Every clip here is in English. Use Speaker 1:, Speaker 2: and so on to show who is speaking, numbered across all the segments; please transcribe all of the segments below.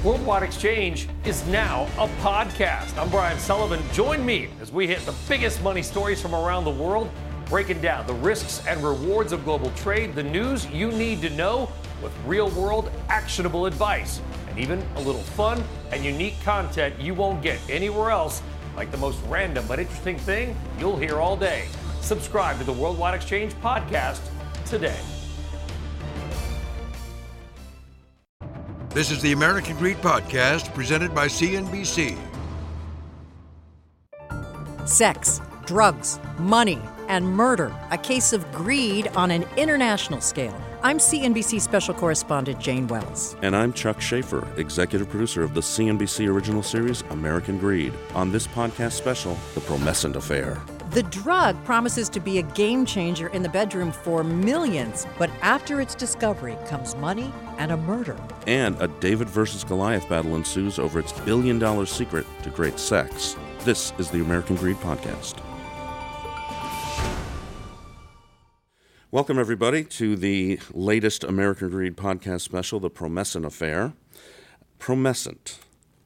Speaker 1: Worldwide Exchange is now a podcast. I'm Brian Sullivan. Join me as we hit the biggest money stories from around the world, breaking down the risks and rewards of global trade, the news you need to know with real-world actionable advice, and even a little fun and unique content you won't get anywhere else, like the most random but interesting thing you'll hear all day. Subscribe to the Worldwide Exchange podcast today.
Speaker 2: This is the American Greed Podcast presented by CNBC.
Speaker 3: Sex, drugs, money, and murder. A case of greed on an international scale. I'm CNBC Special Correspondent Jane Wells.
Speaker 4: And I'm Chuck Schaefer, executive producer of the CNBC original series American Greed. On this podcast special, The Promescent Affair.
Speaker 3: The drug promises to be a game changer in the bedroom for millions, but after its discovery comes money and a murder.
Speaker 4: And a David versus Goliath battle ensues over its billion-dollar secret to great sex. This is the American Greed Podcast. Welcome, everybody, to the latest American Greed Podcast special, The Promescent Affair. Promescent.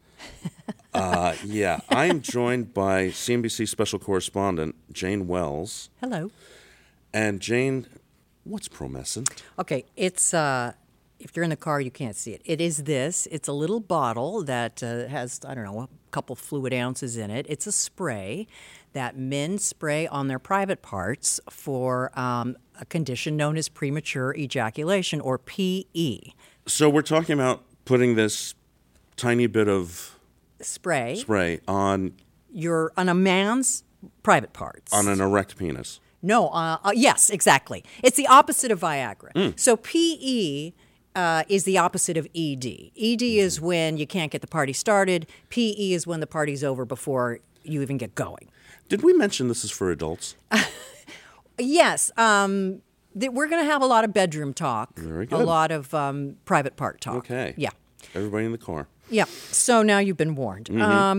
Speaker 4: I am joined by CNBC Special Correspondent Jane Wells.
Speaker 3: Hello.
Speaker 4: And Jane, what's promescent?
Speaker 3: Okay, it's, if you're in the car, you can't see it. It is this. It's a little bottle that has, a couple fluid ounces in it. It's a spray that men spray on their private parts for a condition known as premature ejaculation, or PE.
Speaker 4: So we're talking about putting this tiny bit of spray on
Speaker 3: a man's private parts.
Speaker 4: On an erect penis.
Speaker 3: No, yes, exactly. It's the opposite of Viagra. So PE is the opposite of ED. ED is when you can't get the party started. PE is when the party's over before you even get going.
Speaker 4: Did we mention this is for adults?
Speaker 3: Yes. We're going to have a lot of bedroom talk.
Speaker 4: Very good.
Speaker 3: A lot of private part talk.
Speaker 4: Okay.
Speaker 3: Yeah.
Speaker 4: Everybody in the car.
Speaker 3: Yeah. So now you've been warned.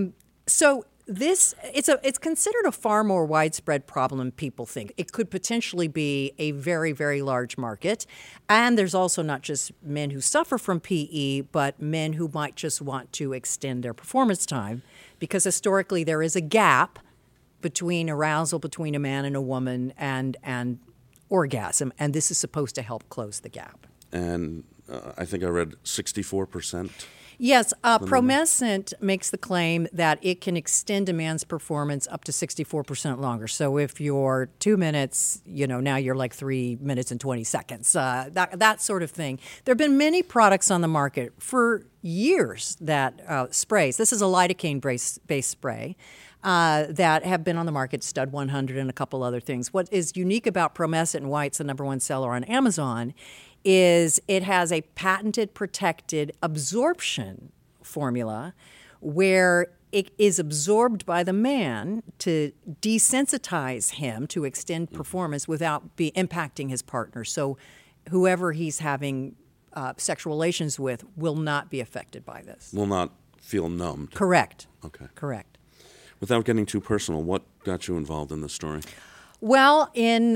Speaker 3: So it's considered a far more widespread problem than people think. It could potentially be a very, very large market. And there's also not just men who suffer from PE, but men who might just want to extend their performance time, because historically there is a gap between arousal between a man and a woman and orgasm, and this is supposed to help close the gap.
Speaker 4: And I think I read 64%.
Speaker 3: Yes, Promescent makes the claim that it can extend a man's performance up to 64% longer. So if you're 2 minutes, now you're like 3 minutes and 20 seconds, that sort of thing. There have been many products on the market for years that sprays. This is a lidocaine-based spray that have been on the market, Stud 100 and a couple other things. What is unique about Promescent and why it's the number one seller on Amazon is it has a patented protected absorption formula where it is absorbed by the man to desensitize him to extend performance without impacting his partner. So whoever he's having sexual relations with will not be affected by this.
Speaker 4: Will not feel numbed.
Speaker 3: Correct.
Speaker 4: Okay.
Speaker 3: Correct.
Speaker 4: Without getting too personal, what got you involved in this story?
Speaker 3: Well, in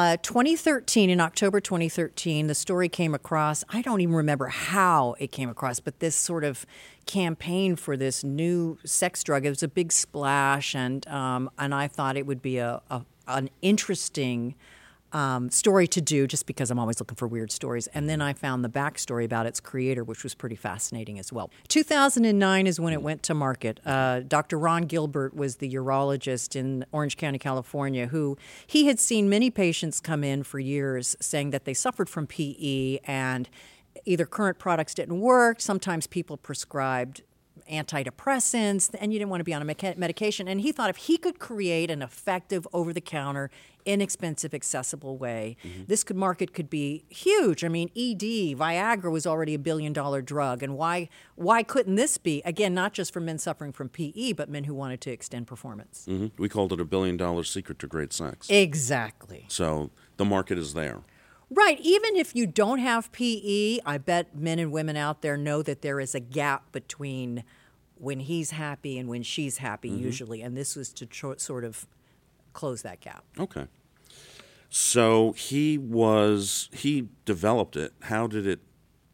Speaker 3: 2013, in October 2013, the story came across. I don't even remember how it came across, but this sort of campaign for this new sex drug, it was a big splash, and I thought it would be an interesting story to do, just because I'm always looking for weird stories. And then I found the backstory about its creator, which was pretty fascinating as well. 2009 is when it went to market. Dr. Ron Gilbert was the urologist in Orange County, California, who he had seen many patients come in for years saying that they suffered from PE and either current products didn't work. Sometimes people prescribed antidepressants, and you didn't want to be on a medication. And he thought if he could create an effective, over-the-counter, inexpensive, accessible way, this market could be huge. I mean, ED, Viagra was already $1 billion drug, and why couldn't this be, again, not just for men suffering from PE, but men who wanted to extend performance?
Speaker 4: We called it $1 billion secret to great sex.
Speaker 3: Exactly.
Speaker 4: So the market is there.
Speaker 3: Right. Even if you don't have PE, I bet men and women out there know that there is a gap between when he's happy and when she's happy, usually. And this was to sort of close that gap.
Speaker 4: Okay. So he developed it. How did it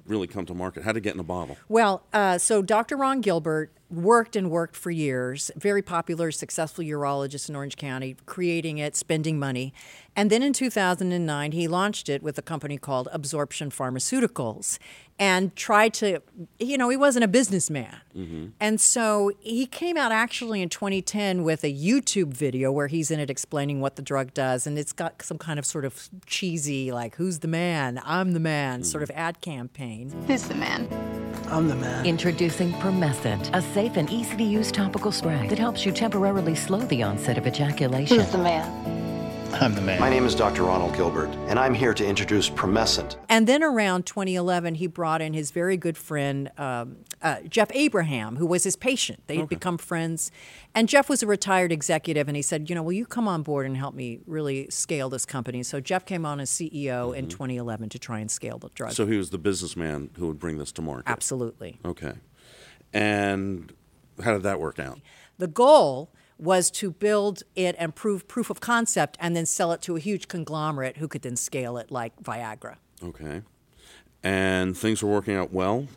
Speaker 4: really come to market? How did it get in a bottle?
Speaker 3: Well, so Dr. Ron Gilbert worked for years, very popular, successful urologist in Orange County, creating it, spending money. And then in 2009, he launched it with a company called Absorption Pharmaceuticals and tried to, he wasn't a businessman. Mm-hmm. And so he came out actually in 2010 with a YouTube video where he's in it explaining what the drug does. And it's got some kind of sort of cheesy, like, who's the man? I'm the man, sort of ad campaign.
Speaker 5: Who's the man?
Speaker 6: I'm the man.
Speaker 7: Introducing Promescent, a safe and easy-to-use topical spray that helps you temporarily slow the onset of ejaculation.
Speaker 5: Who's the man?
Speaker 6: I'm the man.
Speaker 8: My name is Dr. Ronald Gilbert, and I'm here to introduce Promescent.
Speaker 3: And then around 2011, he brought in his very good friend, Jeff Abraham, who was his patient. They had become friends. And Jeff was a retired executive, and he said, will you come on board and help me really scale this company? So Jeff came on as CEO in 2011 to try and scale the drug.
Speaker 4: So he was the businessman who would bring this to market.
Speaker 3: Absolutely.
Speaker 4: Okay. And how did that work out?
Speaker 3: The goal was to build it and prove proof of concept and then sell it to a huge conglomerate who could then scale it like Viagra.
Speaker 4: Okay. And things were working out well.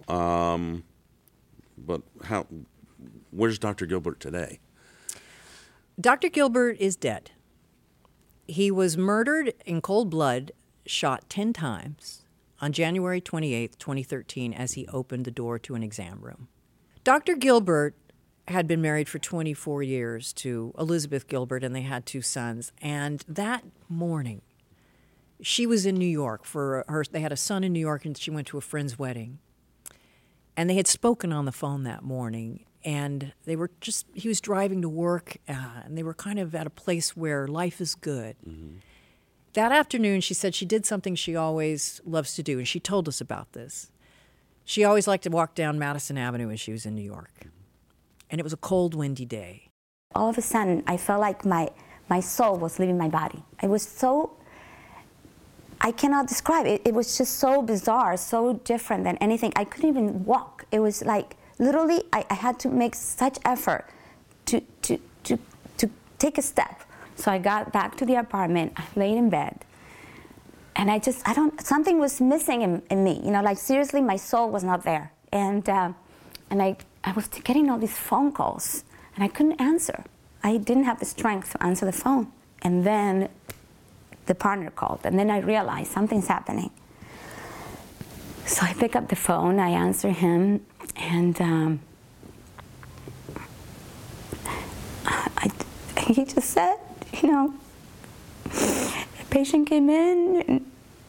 Speaker 4: But where's Dr. Gilbert today?
Speaker 3: Dr. Gilbert is dead. He was murdered in cold blood, shot 10 times on January 28th, 2013, as he opened the door to an exam room. Dr. Gilbert had been married for 24 years to Elizabeth Gilbert, and they had 2 sons. And that morning, she was in New York they had a son in New York, and she went to a friend's wedding. And they had spoken on the phone that morning, and he was driving to work, and they were kind of at a place where life is good. Mm-hmm. That afternoon, she said she did something she always loves to do, and she told us about this. She always liked to walk down Madison Avenue when she was in New York. And it was a cold, windy day.
Speaker 9: All of a sudden, I felt like my soul was leaving my body. It was so, I cannot describe it. It was just so bizarre, so different than anything. I couldn't even walk. It was like, literally, I had to make such effort to take a step. So I got back to the apartment, I laid in bed, and something was missing in me. Like seriously, my soul was not there. And I was getting all these phone calls, and I couldn't answer. I didn't have the strength to answer the phone. And then the partner called, and then I realized something's happening. So I pick up the phone, I answer him, and he just said, a patient came in,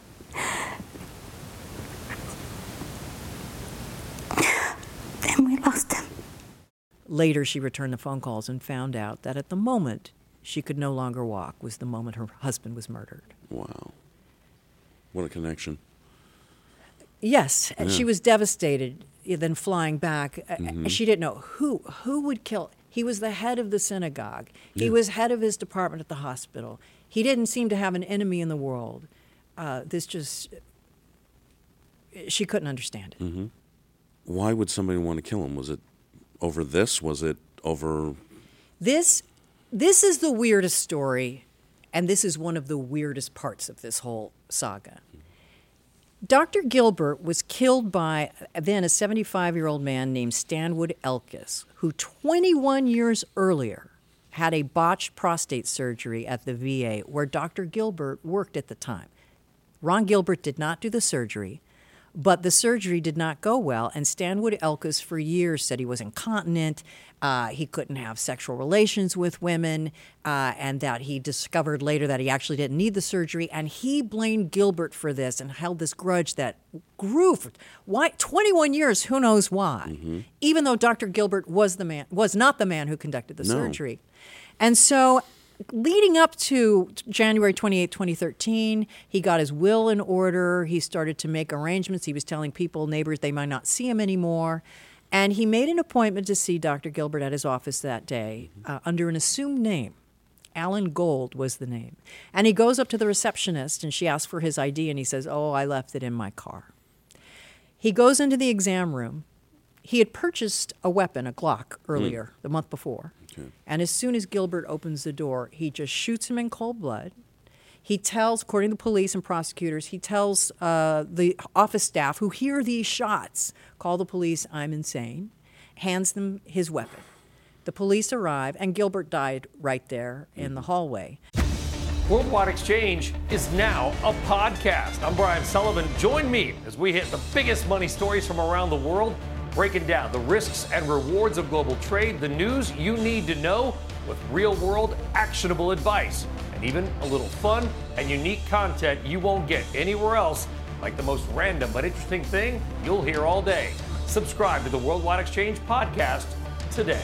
Speaker 9: and we lost him.
Speaker 3: Later, she returned the phone calls and found out that at the moment she could no longer walk was the moment her husband was murdered.
Speaker 4: Wow. What a connection.
Speaker 3: Yes,
Speaker 4: Yeah.
Speaker 3: She was devastated. Then flying back, she didn't know who would kill. He was the head of the synagogue. He was head of his department at the hospital. He didn't seem to have an enemy in the world. She couldn't understand it.
Speaker 4: Mm-hmm. Why would somebody want to kill him? Was it over this? Was it over...
Speaker 3: This is the weirdest story, and this is one of the weirdest parts of this whole saga. Dr. Gilbert was killed by then a 75-year-old man named Stanwood Elkis, who 21 years earlier had a botched prostate surgery at the VA where Dr. Gilbert worked at the time. Ron Gilbert did not do the surgery, but the surgery did not go well, and Stanwood Elkis for years said he was incontinent, he couldn't have sexual relations with women, and that he discovered later that he actually didn't need the surgery, and he blamed Gilbert for this and held this grudge that grew for 21 years, who knows why, even though Dr. Gilbert was not the man who conducted the surgery. And so leading up to January 28, 2013, he got his will in order. He started to make arrangements. He was telling people, neighbors, they might not see him anymore. And he made an appointment to see Dr. Gilbert at his office that day under an assumed name. Alan Gold was the name. And he goes up to the receptionist, and she asks for his ID, and he says, "Oh, I left it in my car." He goes into the exam room. He had purchased a weapon, a Glock, earlier, the month before. Okay. And as soon as Gilbert opens the door, he just shoots him in cold blood. He tells, according to police and prosecutors, he tells the office staff who hear these shots, call the police, I'm insane, hands them his weapon. The police arrive, and Gilbert died right there in the hallway.
Speaker 1: Worldwide Exchange is now a podcast. I'm Brian Sullivan. Join me as we hit the biggest money stories from around the world, breaking down the risks and rewards of global trade, the news you need to know with real-world actionable advice, and even a little fun and unique content you won't get anywhere else, like the most random but interesting thing you'll hear all day. Subscribe to the Worldwide Exchange podcast today.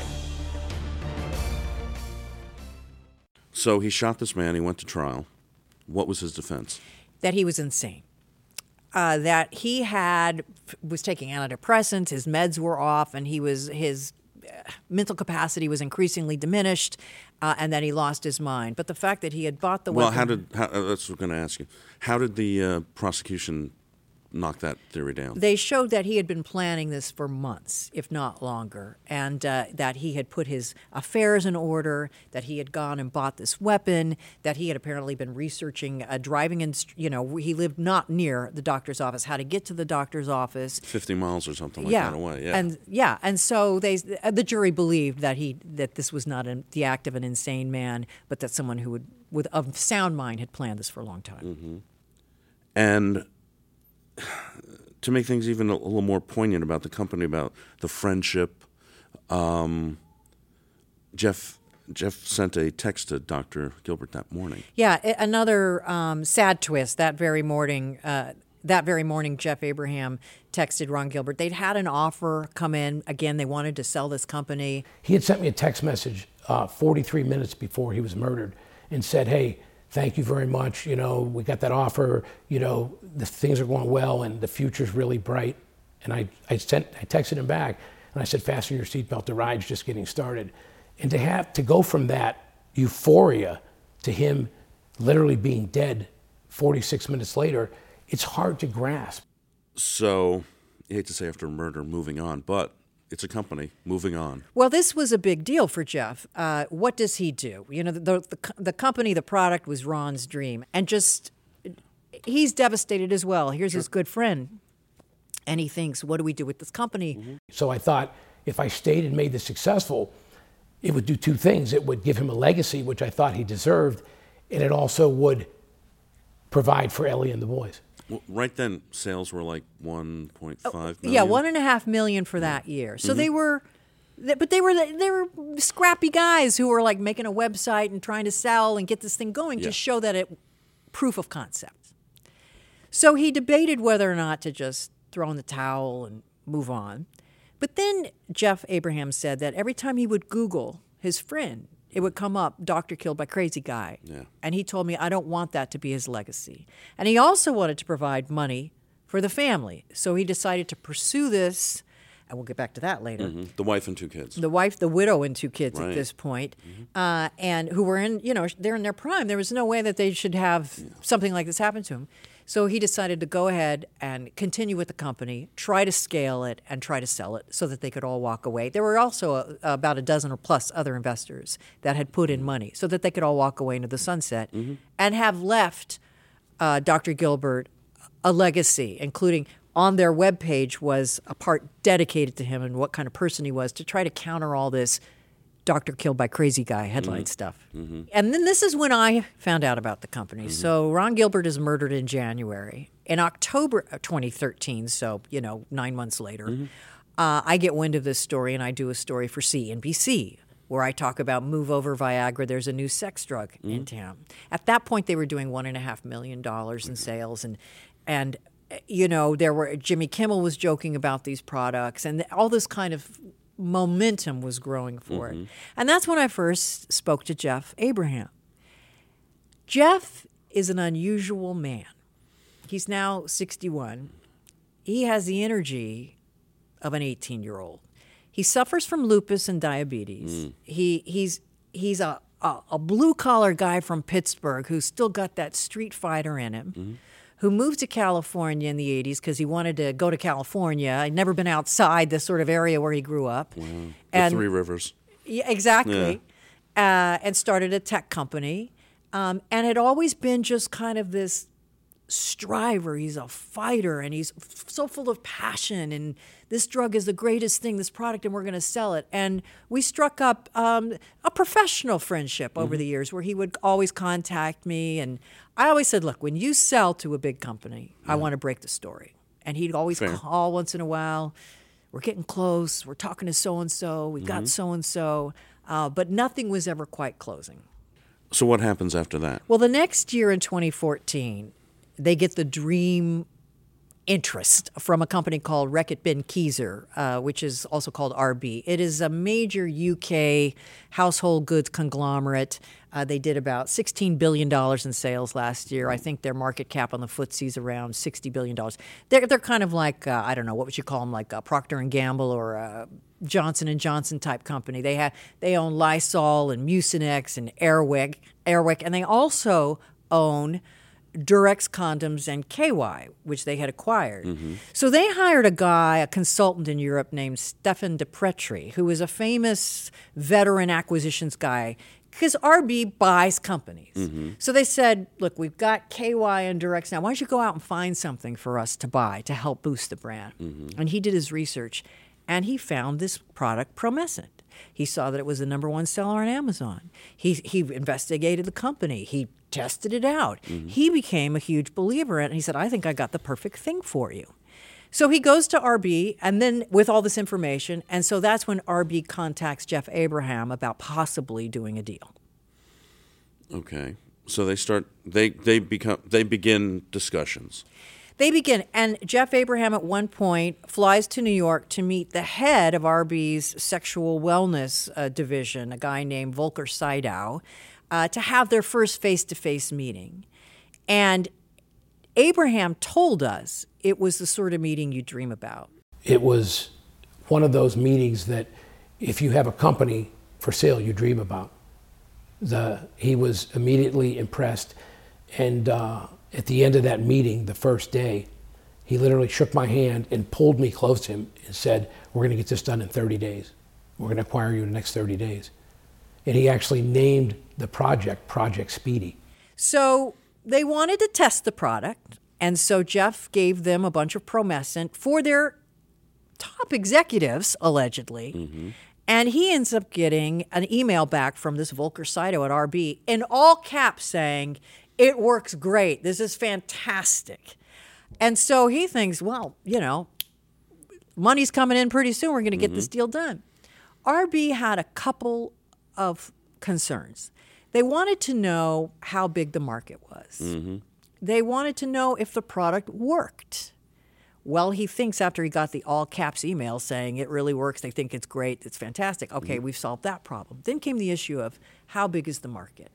Speaker 4: So he shot this man. He went to trial. What was his defense?
Speaker 3: That he was insane. That he was taking antidepressants, his meds were off, and his mental capacity was increasingly diminished, and that he lost his mind. But the fact that he had bought the weapon...
Speaker 4: Well, that's what I'm going to ask you. How did the prosecution knock that theory down?
Speaker 3: They showed that he had been planning this for months, if not longer, and that he had put his affairs in order, that he had gone and bought this weapon, that he had apparently been researching driving, he lived not near the doctor's office, how to get to the doctor's office.
Speaker 4: 50 miles or something like that away,
Speaker 3: And so the jury believed that this was not the act of an insane man, but that someone who with a sound mind had planned this for a long time.
Speaker 4: Mm-hmm. And to make things even a little more poignant about the company, about the friendship, Jeff sent a text to Dr. Gilbert that morning.
Speaker 3: Yeah, another sad twist. That very morning, Jeff Abraham texted Ron Gilbert. They'd had an offer come in. Again, they wanted to sell this company.
Speaker 5: He had sent me a text message 43 minutes before he was murdered and said, hey, thank you very much. We got that offer. The things are going well and the future's really bright. And I texted him back and I said, fasten your seatbelt, the ride's just getting started. And to go from that euphoria to him literally being dead 46 minutes later, it's hard to grasp.
Speaker 4: So, you hate to say after murder, moving on, but it's a company moving on.
Speaker 3: Well, this was a big deal for Jeff. What does he do? The company, the product was Ron's dream. And he's devastated as well. Here's his good friend. And he thinks, what do we do with this company?
Speaker 5: Mm-hmm. So I thought if I stayed and made this successful, it would do two things. It would give him a legacy, which I thought he deserved, and it also would provide for Ellie and the boys.
Speaker 4: Well, right then, sales were like 1.5 million.
Speaker 3: Yeah, $1.5 million for that year. So they were scrappy guys who were like making a website and trying to sell and get this thing going to show that it proof of concept. So he debated whether or not to just throw in the towel and move on. But then Jeff Abraham said that every time he would Google his friend, it would come up, doctor killed by crazy guy.
Speaker 4: Yeah.
Speaker 3: And he told me, I don't want that to be his legacy. And he also wanted to provide money for the family. So he decided to pursue this, and we'll get back to that later.
Speaker 4: Mm-hmm. The wife and two kids.
Speaker 3: The wife, the widow, and two kids
Speaker 4: right.
Speaker 3: at this point, and who were they're in their prime. There was no way that they should have something like this happen to them. So he decided to go ahead and continue with the company, try to scale it, and try to sell it so that they could all walk away. There were also about a dozen or plus other investors that had put in money so that they could all walk away into the sunset and have left Dr. Gilbert a legacy, including on their webpage was a part dedicated to him and what kind of person he was to try to counter all this doctor killed by crazy guy headline stuff. Mm-hmm. And then this is when I found out about the company. Mm-hmm. So Ron Gilbert is murdered in January. In October of 2013, so 9 months later, I get wind of this story and I do a story for CNBC where I talk about move over Viagra. There's a new sex drug in town. At that point, they were doing $1.5 million in sales, and there were Jimmy Kimmel was joking about these products, and all this kind of momentum was growing for it. And that's when I first spoke to Jeff Abraham. Jeff is an unusual man. He's now 61. He has the energy of an 18-year-old. He suffers from lupus and diabetes. He's a blue-collar guy from Pittsburgh who's still got that street fighter in him, who moved to California in the 80s because he wanted to go to California. He'd never been outside the sort of area where he grew up.
Speaker 4: Wow.
Speaker 3: And
Speaker 4: the Three Rivers.
Speaker 3: Yeah, exactly. Yeah. And started a tech company. and had always been just kind of this striver. He's a fighter, and he's so full of passion, and this drug is the greatest thing, this product, and we're going to sell it. And we struck up a professional friendship over the years where he would always contact me, and I always said, look, when you sell to a big company, I want to break the story. And he'd always call once in a while. We're getting close. We're talking to so-and-so. We've got so-and-so. But nothing was ever quite closing.
Speaker 4: So what happens after that?
Speaker 3: Well, the next year in 2014, they get the dream interest from a company called Reckitt Benckiser, which is also called RB. It is a major UK household goods conglomerate. They did about $16 billion in sales last year. I think their market cap on the FTSE is around $60 billion. They're kind of like, I don't know, what would you call them, like a Procter & Gamble or a Johnson & Johnson type company. They own Lysol and Mucinex and Airwick, and they also own Durex condoms and KY, which they had acquired. So they hired a consultant in Europe named Stefan Depretri, who is a famous veteran acquisitions guy, because RB buys companies. So they said, look, we've got KY and Durex now. Why don't you go out and find something for us to buy to help boost the brand? And he did his research, and he found this product, Promescent. He saw that it was the number one seller on Amazon. He investigated the company. He tested it out. He became a huge believer in it, and he said, I think I got the perfect thing for you. So he goes to RB, and then with all this information, and so that's when RB contacts Jeff Abraham about possibly doing a deal.
Speaker 4: Okay. So they begin discussions.
Speaker 3: They begin, and Jeff Abraham at one point flies to New York to meet the head of RB's sexual wellness division, a guy named Volker Seidow, to have their first face-to-face meeting. And Abraham told us it was the sort of meeting you dream about.
Speaker 5: It was one of those meetings that if you have a company for sale, you dream about. He was immediately impressed, and at the end of that meeting, the first day, he literally shook my hand and pulled me close to him and said, we're going to get this done in 30 days. We're going to acquire you in the next 30 days. And he actually named the project Project Speedy.
Speaker 3: So they wanted to test the product, and so Jeff gave them a bunch of Promescent for their top executives, allegedly. And he ends up getting an email back from this Volker Seidow at RB in all caps saying, it works great. This is fantastic. And so he thinks, well, money's coming in pretty soon. We're going to get this deal done. RB had a couple of concerns. They wanted to know how big the market was. They wanted to know if the product worked. Well, he thinks after he got the all caps email saying it really works, they think it's great, it's fantastic. Okay, we've solved that problem. Then came the issue of how big is the market?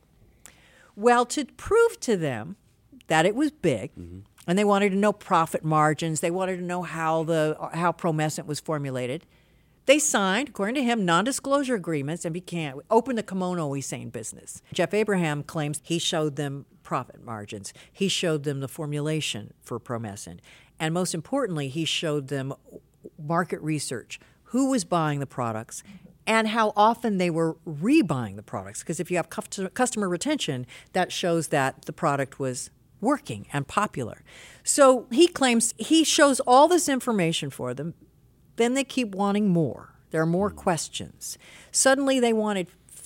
Speaker 3: Well, to prove to them that it was big, and they wanted to know profit margins, they wanted to know how Promescent was formulated, they signed, according to him, non-disclosure agreements and opened the kimono, we say in business. Jeff Abraham claims he showed them profit margins. He showed them the formulation for Promescent. And most importantly, he showed them market research, who was buying the products, and how often they were rebuying the products. Because if you have customer retention, that shows that the product was working and popular. So he claims he shows all this information for them. Then they keep wanting more. There are more questions. Suddenly they wanted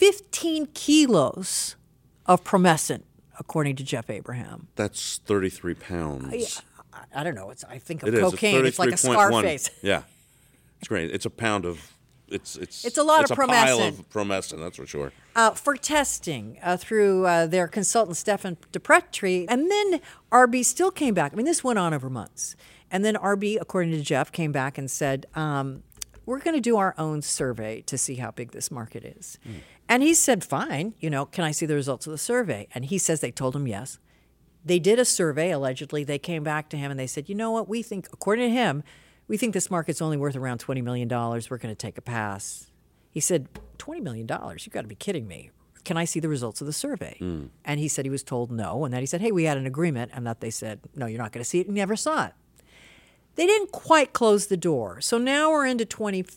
Speaker 3: 15 kilos of Promescent, according to Jeff Abraham.
Speaker 4: That's 33 pounds.
Speaker 3: I don't know. I think of cocaine. It's like a Scarface.
Speaker 4: Yeah, it's great. It's a pound of. It's
Speaker 3: a lot of Promescent.
Speaker 4: Pile of Promescent, that's for sure.
Speaker 3: For testing through their consultant Stefan Depretri, and then RB still came back. I mean, this went on over months, and then RB, according to Jeff, came back and said, "We're going to do our own survey to see how big this market is." And he said, "Fine. Can I see the results of the survey?" And he says they told him yes. They did a survey, allegedly. They came back to him and they said, you know what, we think, according to him, we think this market's only worth around $20 million. We're going to take a pass. He said, $20 million? You've got to be kidding me. Can I see the results of the survey? And he said he was told no. And then he said, hey, we had an agreement. And that they said, no, you're not going to see it. And never saw it. They didn't quite close the door. So now we're into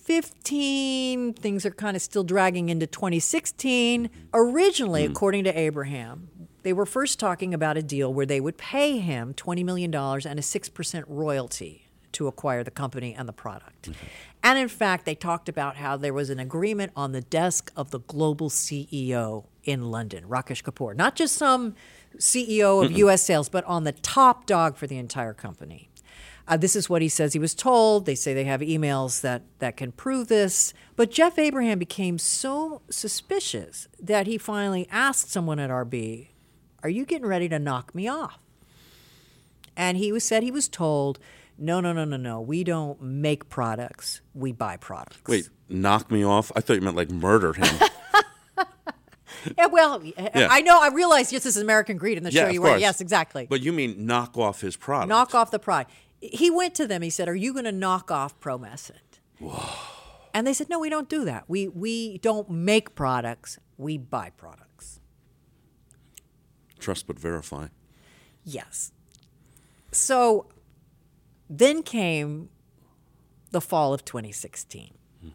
Speaker 3: 2015. Things are kind of still dragging into 2016. Originally, according to Abraham, They were first talking about a deal where they would pay him $20 million and a 6% royalty to acquire the company and the product. And in fact, they talked about how there was an agreement on the desk of the global CEO in London, Rakesh Kapoor. Not just some CEO of U.S. sales, but on the top dog for the entire company. This is what he says he was told. They say they have emails that can prove this. But Jeff Abraham became so suspicious that he finally asked someone at RB, "Are you getting ready to knock me off?" And he said he was told, No. We don't make products. We buy products.
Speaker 4: Wait, knock me off? I thought you meant like murder him.
Speaker 3: Yeah, well,
Speaker 4: Yeah.
Speaker 3: I know. I realize this is American Greed in the show
Speaker 4: of
Speaker 3: you were.
Speaker 4: course.
Speaker 3: Yes, exactly.
Speaker 4: But you mean knock off his product.
Speaker 3: Knock off the product. He went to them. He said, "Are you going to knock off Promescent?" Whoa. And they said, "No, we don't do that. We don't make products. We buy products."
Speaker 4: Trust but verify.
Speaker 3: Yes. So then came the fall of 2016.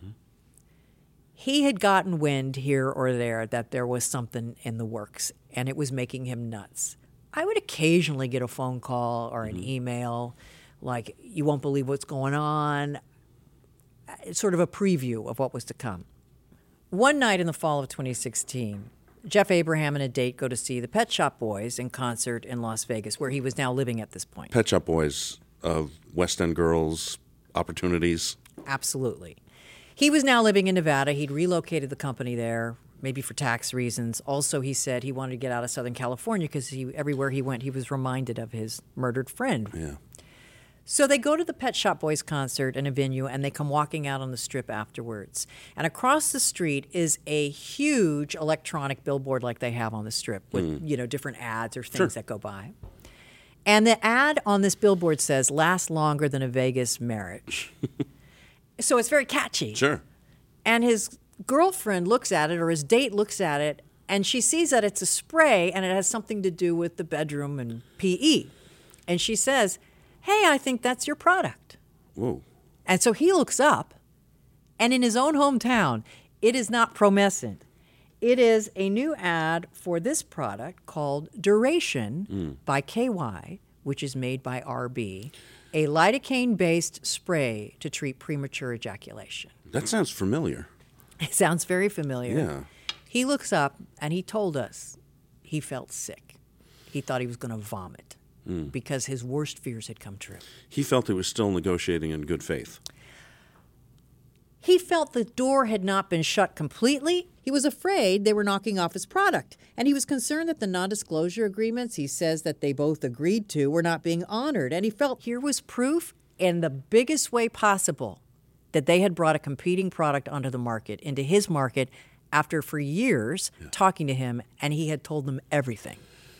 Speaker 3: He had gotten wind here or there that there was something in the works, and it was making him nuts. I would occasionally get a phone call or an email like, "You won't believe what's going on." It's sort of a preview of what was to come. One night in the fall of 2016, Jeff Abraham and a date go to see the Pet Shop Boys in concert in Las Vegas, where he was now living at this point.
Speaker 4: Pet Shop Boys of West End Girls opportunities.
Speaker 3: Absolutely. He was now living in Nevada. He'd relocated the company there, maybe for tax reasons. Also, he said he wanted to get out of Southern California because everywhere he went, he was reminded of his murdered friend.
Speaker 4: Yeah.
Speaker 3: So they go to the Pet Shop Boys concert in a venue, and they come walking out on the strip afterwards. And across the street is a huge electronic billboard like they have on the strip with, different ads or things that go by. And the ad on this billboard says, "Last longer than a Vegas marriage." So it's very catchy.
Speaker 4: Sure.
Speaker 3: And his girlfriend looks at it, or his date looks at it, and she sees that it's a spray and it has something to do with the bedroom and PE. And she says, "Hey, I think that's your product."
Speaker 4: Whoa.
Speaker 3: And so he looks up, and in his own hometown, it is not Promescent. It is a new ad for this product called Duration by KY, which is made by RB, a lidocaine-based spray to treat premature ejaculation.
Speaker 4: That sounds familiar.
Speaker 3: It sounds very familiar.
Speaker 4: Yeah.
Speaker 3: He looks up, and he told us he felt sick. He thought he was going to vomit because his worst fears had come true.
Speaker 4: He felt he was still negotiating in good faith.
Speaker 3: He felt the door had not been shut completely. He was afraid they were knocking off his product. And he was concerned that the non-disclosure agreements he says that they both agreed to were not being honored. And he felt here was proof in the biggest way possible that they had brought a competing product onto the market, into his market, after for years talking to him, and he had told them everything.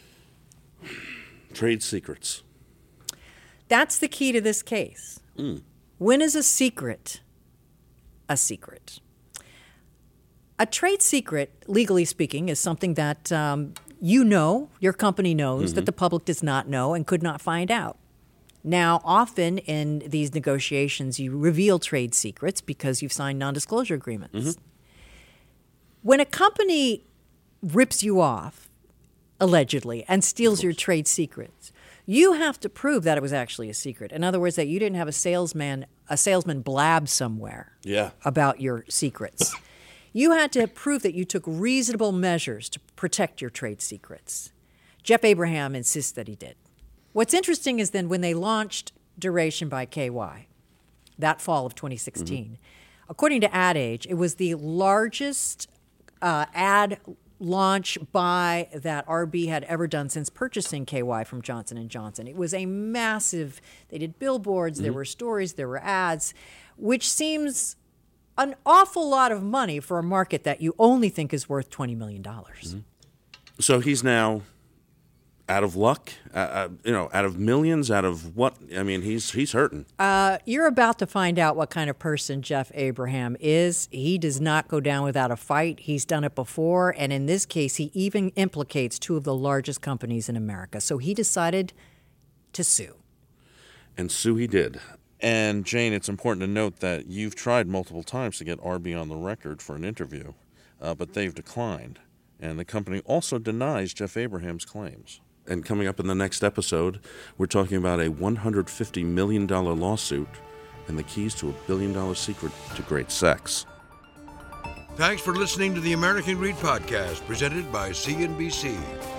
Speaker 4: Trade secrets.
Speaker 3: That's the key to this case. When is a secret a secret? A trade secret, legally speaking, is something that your company knows that the public does not know and could not find out. Now, often in these negotiations, you reveal trade secrets because you've signed non-disclosure agreements. When a company rips you off, allegedly, and steals your trade secrets, you have to prove that it was actually a secret. In other words, that you didn't have a salesman blab somewhere about your secrets. You had to prove that you took reasonable measures to protect your trade secrets. Jeff Abraham insists that he did. What's interesting is then when they launched Duration by KY, that fall of 2016, according to Ad Age, it was the largest ad launch buy that RB had ever done since purchasing KY from Johnson & Johnson. It was a massive, they did billboards, there were stories, there were ads, which seems an awful lot of money for a market that you only think is worth $20 million.
Speaker 4: So he's now out of luck, out of millions, out of what? I mean, he's hurting.
Speaker 3: You're about to find out what kind of person Jeff Abraham is. He does not go down without a fight. He's done it before, and in this case, he even implicates two of the largest companies in America. So he decided to sue.
Speaker 4: And sue he did. And Jane, it's important to note that you've tried multiple times to get RB on the record for an interview, but they've declined. And the company also denies Jeff Abraham's claims. And coming up in the next episode, we're talking about a $150 million lawsuit and the keys to $1 billion secret to great sex.
Speaker 2: Thanks for listening to the American Greed Podcast, presented by CNBC.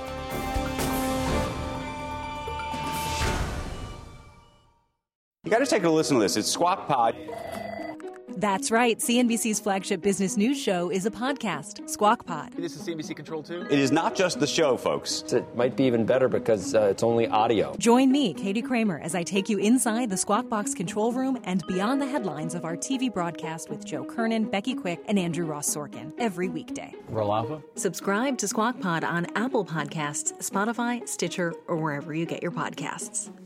Speaker 10: You got to take a listen to this. It's Squawk Pod.
Speaker 11: That's right. CNBC's flagship business news show is a podcast, Squawk Pod.
Speaker 10: This is CNBC Control 2. It is not just the show, folks.
Speaker 12: It might be even better because it's only audio.
Speaker 11: Join me, Katie Kramer, as I take you inside the Squawk Box control room and beyond the headlines of our TV broadcast with Joe Kernan, Becky Quick, and Andrew Ross Sorkin every weekday.
Speaker 12: Roll Alpha.
Speaker 11: Subscribe to Squawk Pod on Apple Podcasts, Spotify, Stitcher, or wherever you get your podcasts.